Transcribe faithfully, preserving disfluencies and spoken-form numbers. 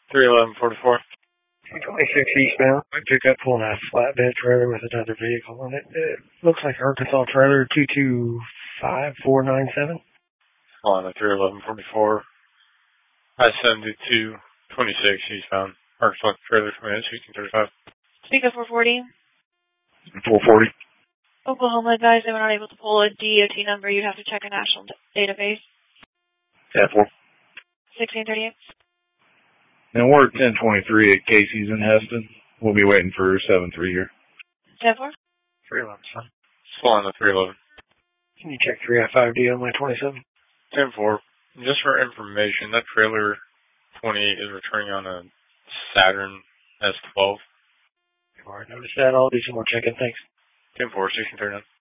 three eleven forty-four. two twenty-six eastbound. I pick up pulling a flatbed trailer with another vehicle on it. It looks like Arkansas trailer two two five four nine seven. On the three eleven forty-four. I seventy-two twenty-six eastbound. Arkansas trailer twenty-eight sixteen thirty-five. Speak of four forty. four forty. Oklahoma advised they were not able to pull a D O T number. You'd have to check a national d- database. ten four. sixteen thirty-eight. Now we're at ten twenty-three at Casey's in Heston. We'll be waiting for seven three here. ten four. three eleven, son. Still on the three eleven. Can you check three I five D on my twenty-seven? ten four. Just for information, that trailer twenty-eight is returning on a Saturn S twelve. All right, notice that. I'll do some more checking. Thanks. ten four, sixteen thirty-nine.